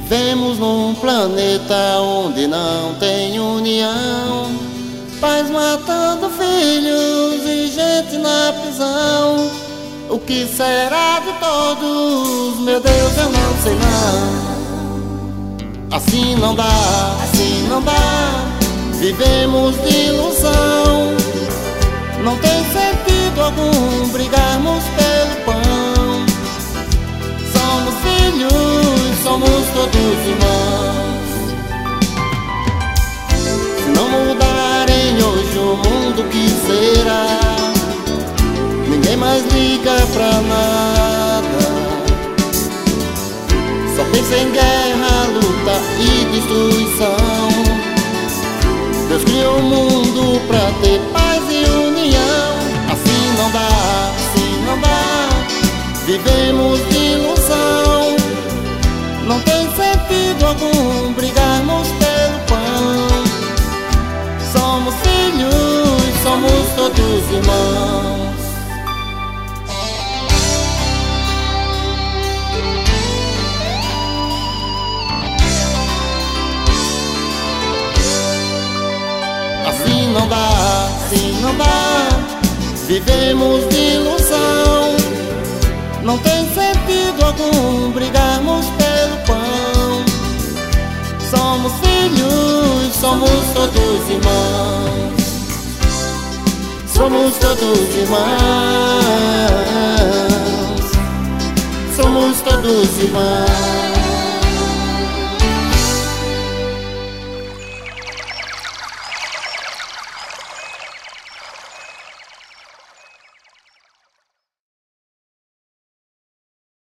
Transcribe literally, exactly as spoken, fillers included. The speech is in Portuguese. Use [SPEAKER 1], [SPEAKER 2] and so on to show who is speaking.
[SPEAKER 1] Vivemos num planeta onde não tem união, pais matando filhos e gente na prisão. O que será de todos? Meu Deus, eu não sei não. Assim não dá, assim não dá. Vivemos de ilusão. Não tem sentido algum brigarmos pelo pão. Somos filhos, somos todos irmãos. Se não mudarem hoje o mundo, que será? Ninguém mais liga pra nada. Só pensa em guerra, luta e destruição. Deus criou o mundo pra ter paz e união. Assim não dá, assim não dá. Vivemos de ilusão. Não tem sentido algum brigarmos pelo pão. Somos filhos, somos todos irmãos. Assim não dá, assim não dá. Vivemos de ilusão. Não tem sentido algum brigarmos pelo pão. Somos filhos, somos todos irmãos. Somos todos irmãos. Somos todos irmãos.